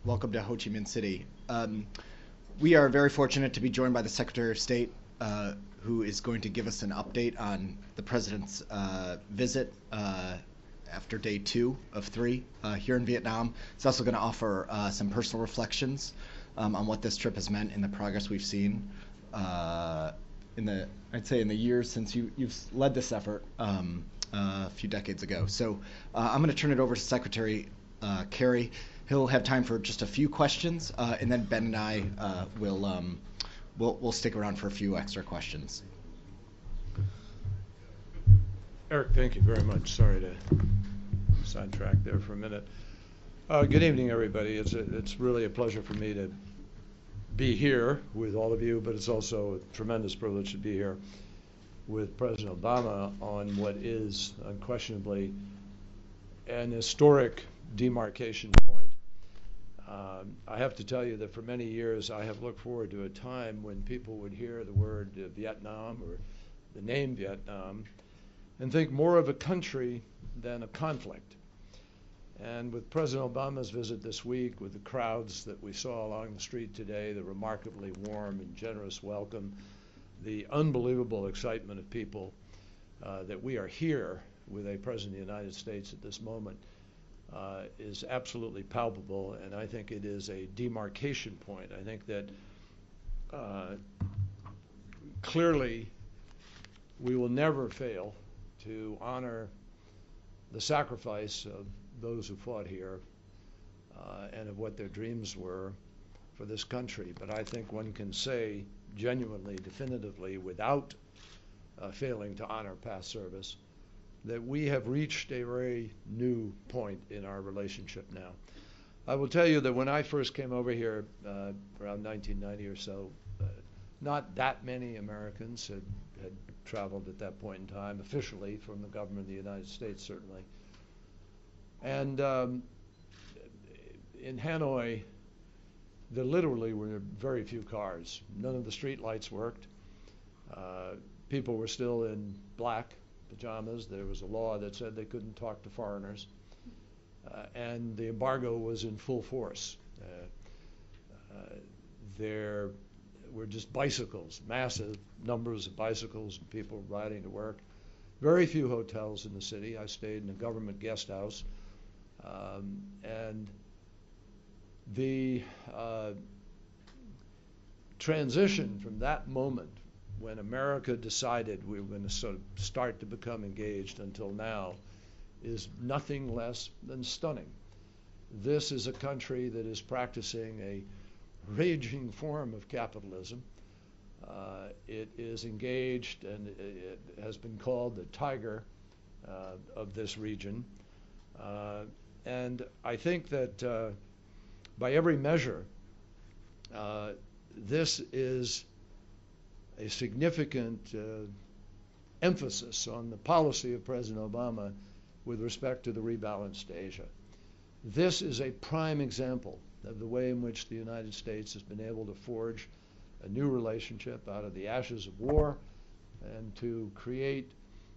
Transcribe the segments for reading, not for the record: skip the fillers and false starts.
welcome to Ho Chi Minh City. We are very fortunate to be joined by the Secretary of State, who is going to give us an update on the President's visit after day 2 of 3 here in Vietnam. He's also going to offer some personal reflections on what this trip has meant in the progress we've seen I'd say in the years since you've led this effort a few decades ago. So I'm going to turn it over to Secretary Kerry. He'll have time for just a few questions, and then Ben and I we'll stick around for a few extra questions. Eric, thank you very much. Sorry to sidetrack there for a minute. Good evening, everybody. It's really a pleasure for me to be here with all of you, but it's also a tremendous privilege to be here with President Obama on what is unquestionably an historic demarcation point. I have to tell you that for many years I have looked forward to a time when people would hear the word Vietnam or the name Vietnam and think more of a country than a conflict. And with President Obama's visit this week, with the crowds that we saw along the street today, the remarkably warm and generous welcome, the unbelievable excitement of people that we are here with a President of the United States at this moment is absolutely palpable, and I think it is a demarcation point. I think that clearly we will never fail to honor the sacrifice of those who fought here and of what their dreams were for this country. But I think one can say genuinely, definitively, without failing to honor past service, that we have reached a very new point in our relationship now. I will tell you that when I first came over here around 1990 or so, not that many Americans had traveled at that point in time, officially from the government of the United States, certainly. And in Hanoi, there literally were very few cars. None of the street lights worked. People were still in black pajamas. There was a law that said they couldn't talk to foreigners. And the embargo was in full force. There were just bicycles, massive numbers of bicycles and people riding to work. Very few hotels in the city. I stayed in a government guest house. And the transition from that moment when America decided we were going to sort of start to become engaged until now is nothing less than stunning. This is a country that is practicing a raging form of capitalism. It is engaged, and it has been called the tiger of this region. And I think that by every measure, this is a significant emphasis on the policy of President Obama with respect to the rebalanced Asia. This is a prime example of the way in which the United States has been able to forge a new relationship out of the ashes of war and to create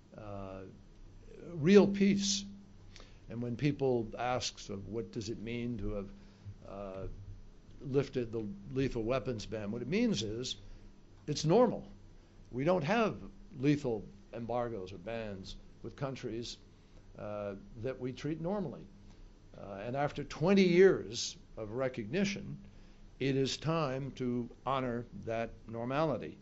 real peace. And when people ask, so what does it mean to have lifted the lethal weapons ban, what it means is it's normal. We don't have lethal embargoes or bans with countries that we treat normally. And after 20 years of recognition, it is time to honor that normality.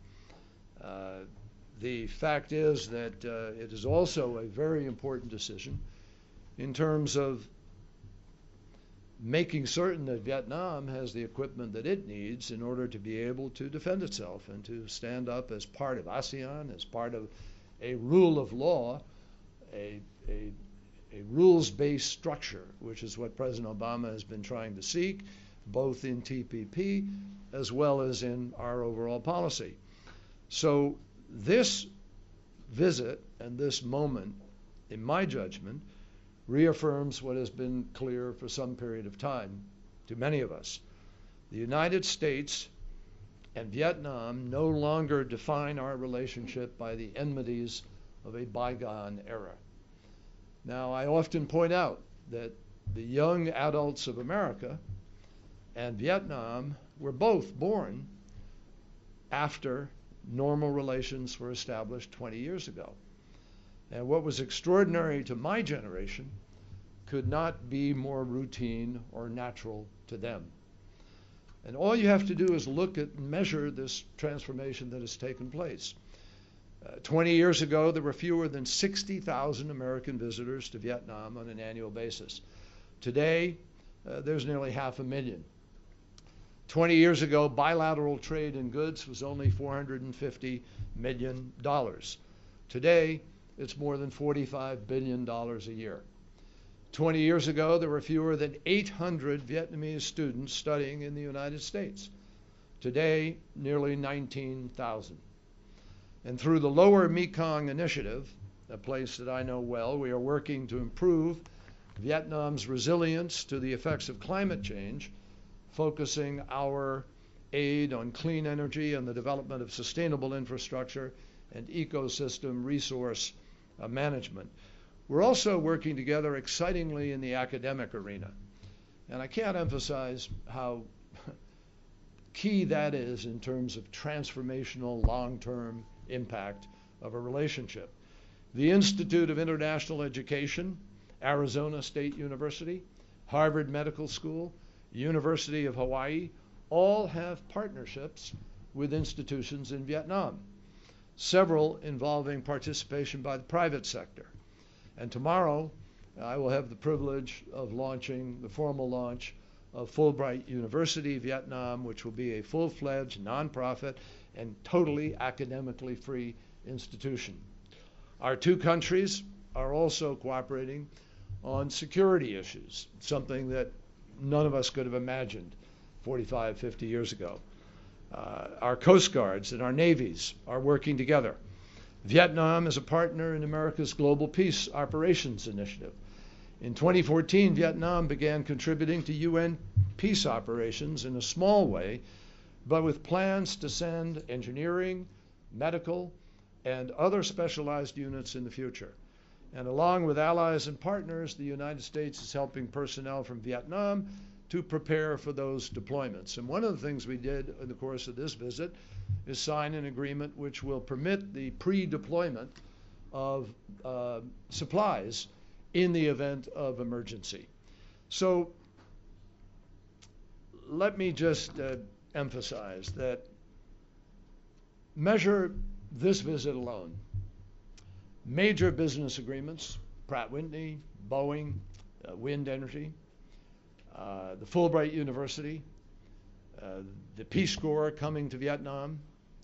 The fact is that it is also a very important decision in terms of making certain that Vietnam has the equipment that it needs in order to be able to defend itself and to stand up as part of ASEAN, as part of a rule of law, a rules-based structure, which is what President Obama has been trying to seek, both in TPP as well as in our overall policy. So this visit and this moment, in my judgment, reaffirms what has been clear for some period of time to many of us. The United States and Vietnam no longer define our relationship by the enmities of a bygone era. Now, I often point out that the young adults of America and Vietnam were both born after normal relations were established 20 years ago. And what was extraordinary to my generation could not be more routine or natural to them. And all you have to do is look at and measure this transformation that has taken place. 20 years ago, there were fewer than 60,000 American visitors to Vietnam on an annual basis. Today, there's nearly 500,000. 20 years ago, bilateral trade in goods was only $450 million. Today, it's more than $45 billion a year. 20 years ago, there were fewer than 800 Vietnamese students studying in the United States. Today, nearly 19,000. And through the Lower Mekong Initiative, a place that I know well, we are working to improve Vietnam's resilience to the effects of climate change, focusing our aid on clean energy and the development of sustainable infrastructure and ecosystem resource management. We're also working together excitingly in the academic arena. And I can't emphasize how key that is in terms of transformational long-term impact of a relationship. The Institute of International Education, Arizona State University, Harvard Medical School, University of Hawaii, all have partnerships with institutions in Vietnam, several involving participation by the private sector. And tomorrow, I will have the privilege of launching the formal launch of Fulbright University Vietnam, which will be a full-fledged, nonprofit, and totally academically free institution. Our two countries are also cooperating on security issues, something that none of us could have imagined 45, 50 years ago. Our Coast Guards and our navies are working together. Vietnam is a partner in America's Global Peace Operations Initiative. In 2014, Vietnam began contributing to UN peace operations in a small way, but with plans to send engineering, medical, and other specialized units in the future. And along with allies and partners, the United States is helping personnel from Vietnam to prepare for those deployments. And one of the things we did in the course of this visit is sign an agreement which will permit the pre-deployment of supplies in the event of emergency. So let me just emphasize that measure this visit alone. Major business agreements, Pratt & Whitney, Boeing, wind energy, the Fulbright University, the Peace Corps coming to Vietnam,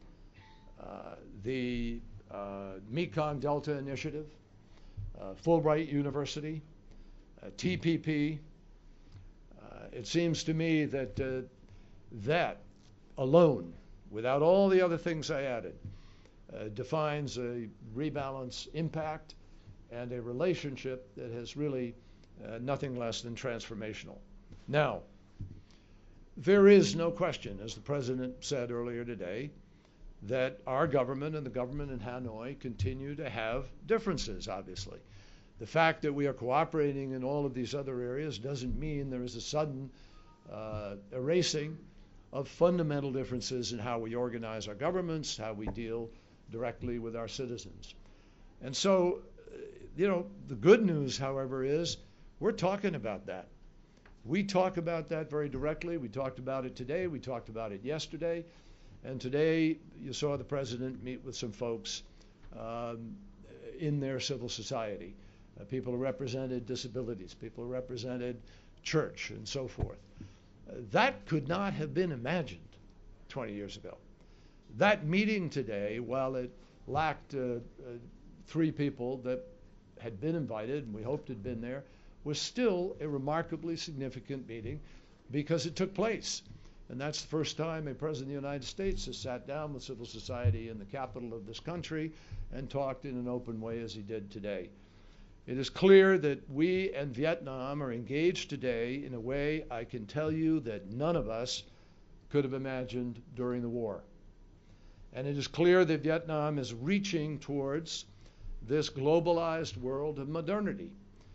the Mekong Delta Initiative, Fulbright University, TPP. It seems to me that that alone, without all the other things I added, defines a rebalance impact and a relationship that has really nothing less than transformational. Now, there is no question, as the President said earlier today, that our government and the government in Hanoi continue to have differences, obviously. The fact that we are cooperating in all of these other areas doesn't mean there is a sudden erasing of fundamental differences in how we organize our governments, how we deal directly with our citizens. And so, the good news, however, is we're talking about that. We talk about that very directly. We talked about it today. We talked about it yesterday. And today, you saw the President meet with some folks in their civil society, people who represented disabilities, people who represented church, and so forth. That could not have been imagined 20 years ago. That meeting today, while it lacked 3 people that had been invited, and we hoped had been there, was still a remarkably significant meeting because it took place. And that's the first time a President of the United States has sat down with civil society in the capital of this country and talked in an open way as he did today. It is clear that we and Vietnam are engaged today in a way I can tell you that none of us could have imagined during the war. And it is clear that Vietnam is reaching towards this globalized world of modernity.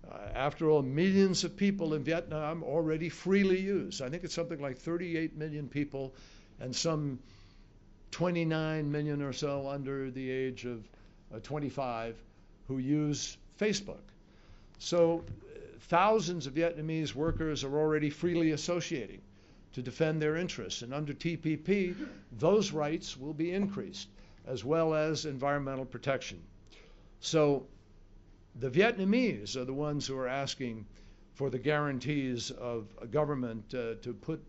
After all, millions of people in Vietnam already freely use. I think it's something like 38 million people and some 29 million or so under the age of 25 who use Facebook. So thousands of Vietnamese workers are already freely associating to defend their interests. And under TPP, those rights will be increased, as well as environmental protection. So the Vietnamese are the ones who are asking for the guarantees of a government to put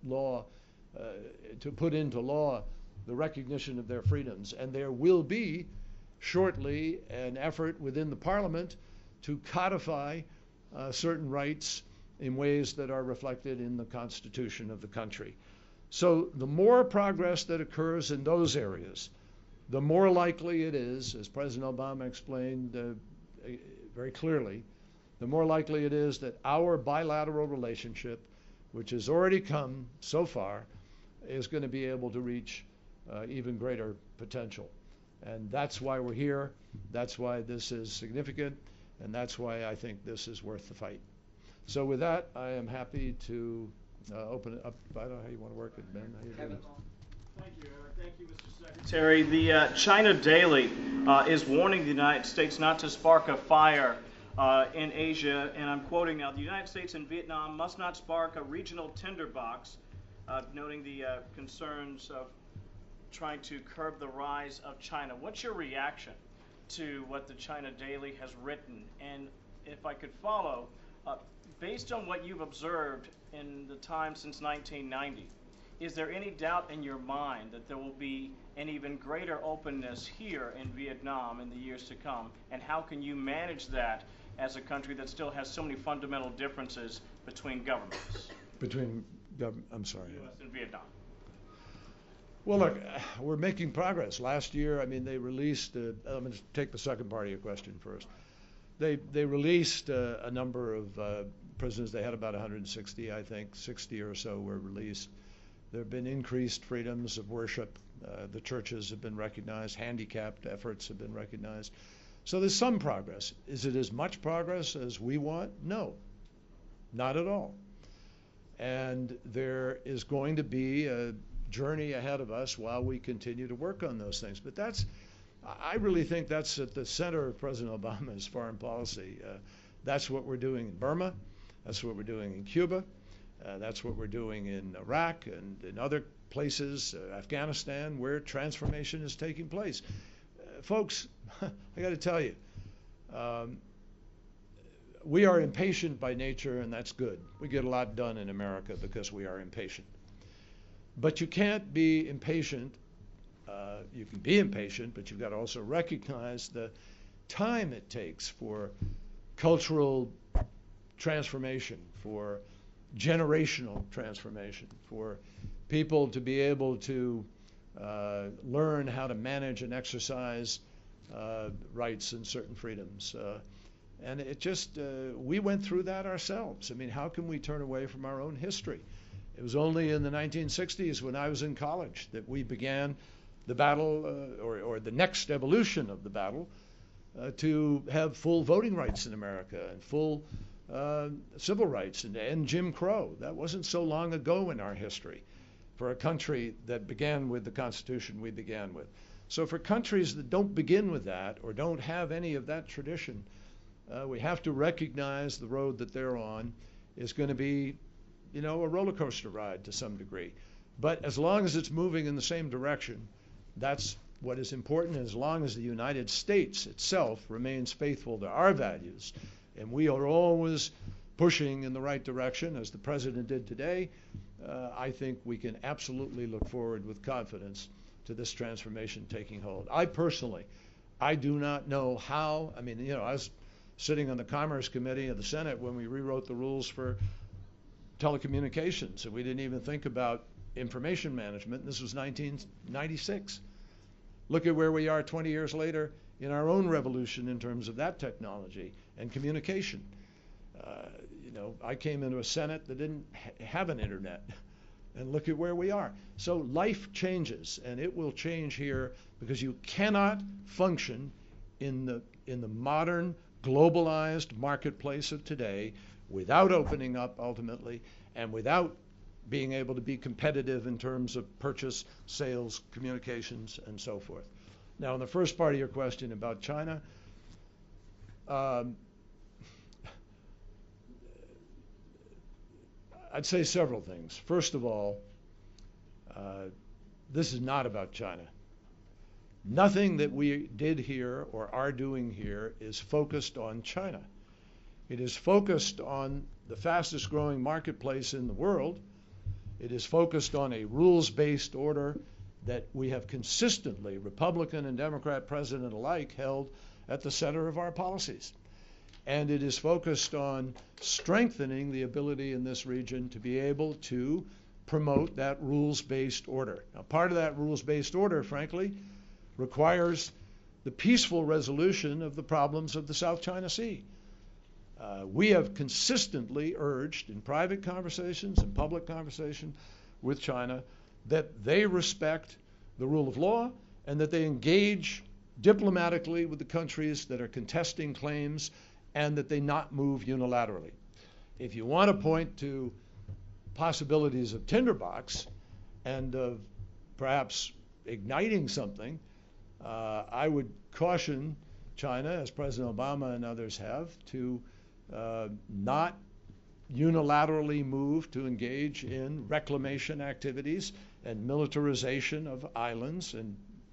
into law the recognition of their freedoms. And there will be shortly an effort within the parliament to codify certain rights in ways that are reflected in the constitution of the country. So the more progress that occurs in those areas, the more likely it is, as President Obama explained very clearly, the more likely it is that our bilateral relationship, which has already come so far, is going to be able to reach even greater potential. And that's why we're here. That's why this is significant. And that's why I think this is worth the fight. So with that, I am happy to open it up. I don't know how you want to work it, Ben. How you doing? Thank you, Eric. Thank you, Mr. Secretary. The China Daily is warning the United States not to spark a fire in Asia, and I'm quoting now, the United States and Vietnam must not spark a regional tinderbox, noting the concerns of trying to curb the rise of China. What's your reaction to what the China Daily has written? And if I could follow, based on what you've observed in the time since 1990, is there any doubt in your mind that there will be an even greater openness here in Vietnam in the years to come? And how can you manage that as a country that still has so many fundamental differences between governments? I'm sorry. U.S. and Vietnam. Well, look, we're making progress. Last year, I mean, they released, I'm going to take the second part of your question first. They released a number of prisoners. They had about 160, I think. 60 or so were released. There have been increased freedoms of worship. The churches have been recognized. Handicapped efforts have been recognized. So there's some progress. Is it as much progress as we want? No, not at all. And there is going to be a journey ahead of us while we continue to work on those things. But I really think that's at the center of President Obama's foreign policy. That's what we're doing in Burma. That's what we're doing in Cuba. That's what we're doing in Iraq and in other places, Afghanistan, where transformation is taking place. Folks, I got to tell you, we are impatient by nature, and that's good. We get a lot done in America because we are impatient. But you can't be impatient. You can be impatient, but you've got to also recognize the time it takes for cultural transformation, for generational transformation, for people to be able to learn how to manage and exercise rights and certain freedoms. And it just, we went through that ourselves. I mean, how can we turn away from our own history? It was only in the 1960s when I was in college that we began the battle, or the next evolution of the battle, to have full voting rights in America and full civil rights and to end Jim Crow. That wasn't so long ago in our history for a country that began with the Constitution we began with. So for countries that don't begin with that or don't have any of that tradition, we have to recognize the road that they're on is going to be, a roller coaster ride to some degree. But as long as it's moving in the same direction, that's what is important. As long as the United States itself remains faithful to our values, and we are always pushing in the right direction, as the President did today, I think we can absolutely look forward with confidence to this transformation taking hold. I personally, I do not know how. I mean, I was sitting on the Commerce Committee of the Senate when we rewrote the rules for telecommunications, and we didn't even think about information management. This was 1996. Look at where we are 20 years later in our own revolution in terms of that technology and communication. I came into a Senate that didn't have an internet, and look at where we are. So life changes, and it will change here because you cannot function in the modern globalized marketplace of today without opening up ultimately and without being able to be competitive in terms of purchase, sales, communications, and so forth. Now, in the first part of your question about China, I'd say several things. First of all, this is not about China. Nothing that we did here or are doing here is focused on China. It is focused on the fastest growing marketplace in the world. It is focused on a rules-based order that we have consistently, Republican and Democrat president alike, held at the center of our policies. And it is focused on strengthening the ability in this region to be able to promote that rules-based order. Now, part of that rules-based order, frankly, requires the peaceful resolution of the problems of the South China Sea. We have consistently urged in private conversations and public conversation with China that they respect the rule of law and that they engage diplomatically with the countries that are contesting claims and that they not move unilaterally. If you want to point to possibilities of tinderbox and of perhaps igniting something, I would caution China, as President Obama and others have, to not unilaterally move to engage in reclamation activities and militarization of islands and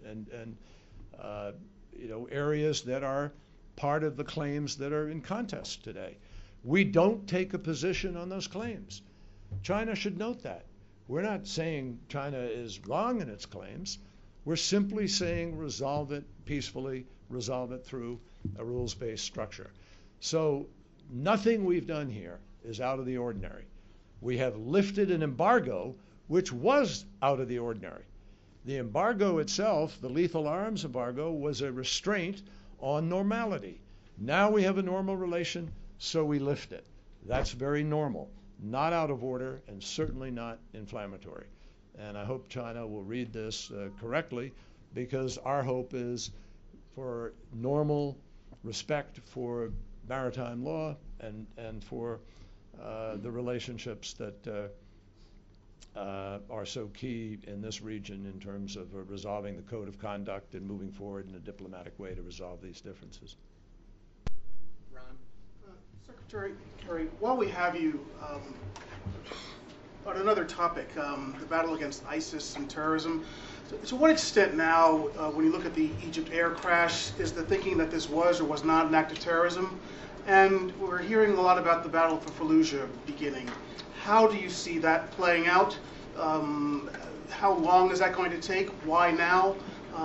areas that are part of the claims that are in contest today. We don't take a position on those claims. China should note that. We're not saying China is wrong in its claims. We're simply saying resolve it peacefully, resolve it through a rules-based structure. So nothing we've done here is out of the ordinary. We have lifted an embargo which was out of the ordinary. The embargo itself, the lethal arms embargo, was a restraint on normality. Now we have a normal relation, so we lift it. That's very normal, not out of order, and certainly not inflammatory. And I hope China will read this correctly, because our hope is for normal respect for maritime law and for the relationships that are so key in this region in terms of resolving the code of conduct and moving forward in a diplomatic way to resolve these differences. Ron? Secretary Kerry, while we have you, on another topic, the battle against ISIS and terrorism, to what extent now, when you look at the Egypt air crash, is the thinking that this was or was not an act of terrorism? And we're hearing a lot about the battle for Fallujah beginning. How do you see that playing out? How long is that going to take? Why now?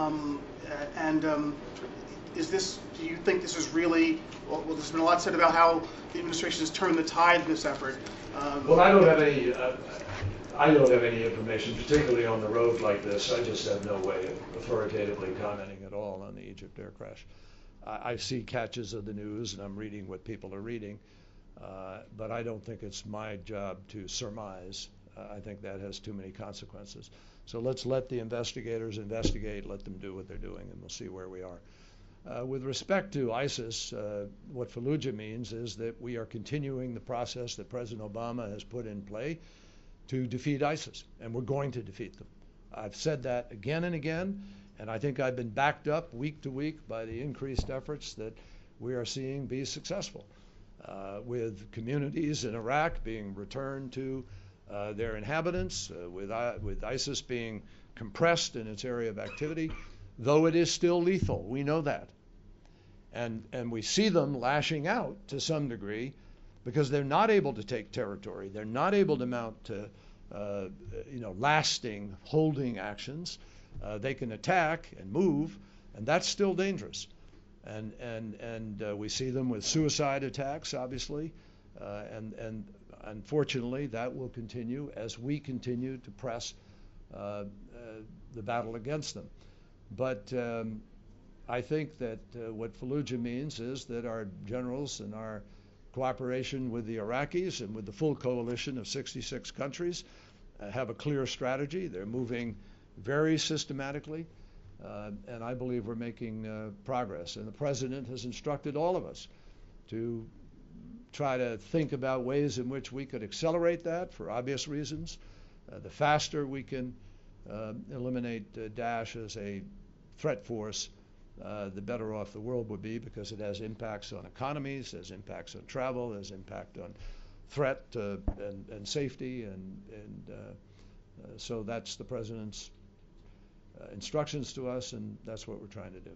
Do you think this is really, well, there's been a lot said about how the administration has turned the tide in this effort. Well, I don't have any information, particularly on the road like this. I just have no way of authoritatively commenting at all on the Egypt air crash. I see catches of the news, and I'm reading what people are reading, but I don't think it's my job to surmise. I think that has too many consequences. So let's let the investigators investigate, let them do what they're doing, and we'll see where we are. With respect to ISIS, what Fallujah means is that we are continuing the process that President Obama has put in play to defeat ISIS, and we're going to defeat them. I've said that again and again, and I think I've been backed up week to week by the increased efforts that we are seeing be successful, with communities in Iraq being returned to their inhabitants, with ISIS being compressed in its area of activity, though it is still lethal. We know that. And we see them lashing out to some degree because they're not able to take territory. They're not able to mount to lasting holding actions. They can attack and move, and that's still dangerous. And we see them with suicide attacks, obviously, and unfortunately that will continue as we continue to press the battle against them. But I think that what Fallujah means is that our generals and our cooperation with the Iraqis and with the full coalition of 66 countries have a clear strategy. They're moving very systematically, and I believe we're making progress. And the President has instructed all of us to try to think about ways in which we could accelerate that for obvious reasons. The faster we can eliminate Daesh as a threat force, the better off the world would be, because it has impacts on economies, has impacts on travel, has impact on threat and safety, and so that's the president's instructions to us, and that's what we're trying to do.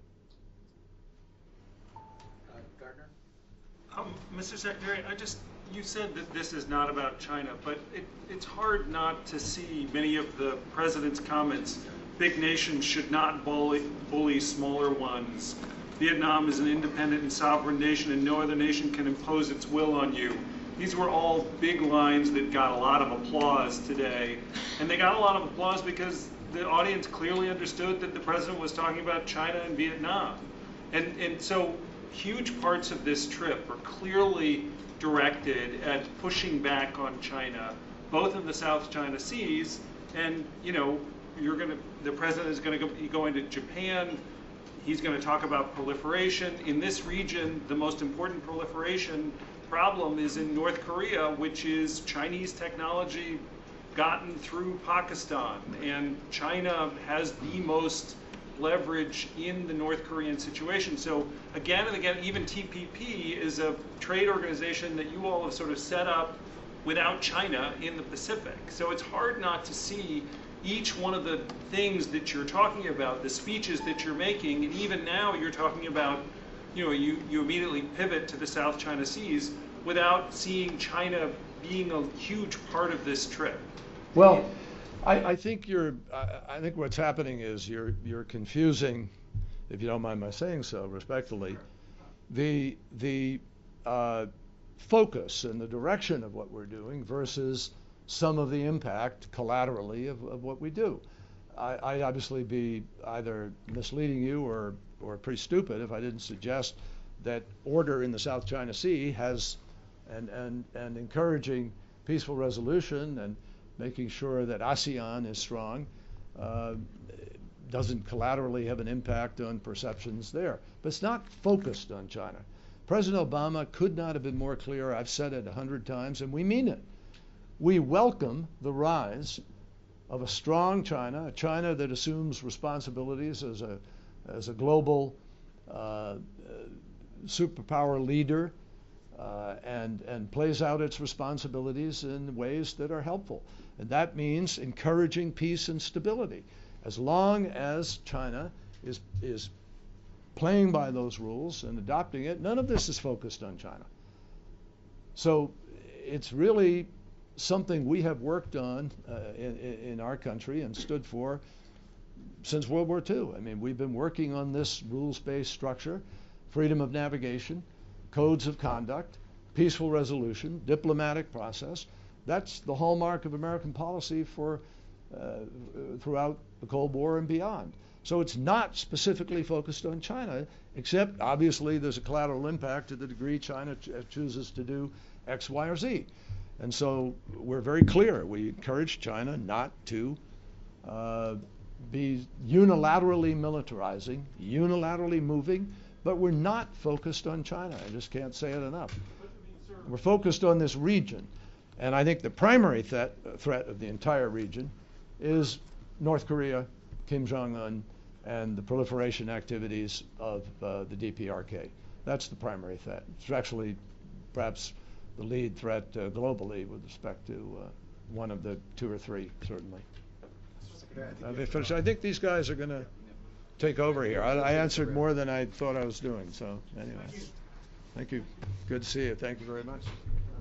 Gardner? Mr. Secretary, you said that this is not about China, but it's hard not to see many of the president's comments. Big nations should not bully smaller ones. Vietnam is an independent and sovereign nation, and no other nation can impose its will on you. These were all big lines that got a lot of applause today. And they got a lot of applause because the audience clearly understood that the president was talking about China and Vietnam. And so huge parts of this trip are clearly directed at pushing back on China, both in the South China Seas, and the president is going to be going to Japan. He's going to talk about proliferation. In this region, the most important proliferation problem is in North Korea, which is Chinese technology gotten through Pakistan. And China has the most leverage in the North Korean situation. So again and again, even TPP is a trade organization that you all have sort of set up without China in the Pacific. So it's hard not to see each one of the things that you're talking about, the speeches that you're making, and even now you're talking about, you immediately pivot to the South China Seas without seeing China being a huge part of this trip. Well, I think I think what's happening is you're confusing, if you don't mind my saying so respectfully, the focus and the direction of what we're doing versus some of the impact collaterally of what we do. I'd obviously be either misleading you or pretty stupid if I didn't suggest that order in the South China Sea has and encouraging peaceful resolution and making sure that ASEAN is strong doesn't collaterally have an impact on perceptions there. But it's not focused on China. President Obama could not have been more clear. I've said it 100 times, and we mean it. We welcome the rise of a strong China, a China that assumes responsibilities as a global superpower leader and plays out its responsibilities in ways that are helpful. And that means encouraging peace and stability. As long as China is playing by those rules and adopting it, none of this is focused on China. So it's really something we have worked on in our country and stood for since World War II. I mean, we've been working on this rules-based structure, freedom of navigation, codes of conduct, peaceful resolution, diplomatic process. That's the hallmark of American policy for throughout the Cold War and beyond. So it's not specifically focused on China, except obviously there's a collateral impact to the degree China chooses to do X, Y, or Z. And so we're very clear. We encourage China not to be unilaterally militarizing, unilaterally moving, but we're not focused on China. I just can't say it enough. We're focused on this region. And I think the primary threat of the entire region is North Korea, Kim Jong-un, and the proliferation activities of the DPRK. That's the primary threat. It's actually perhaps the lead threat globally with respect to one of the two or three, certainly. I think these guys are going to take over here. I answered more than I thought I was doing. So anyway, thank you. Good to see you. Thank you very much.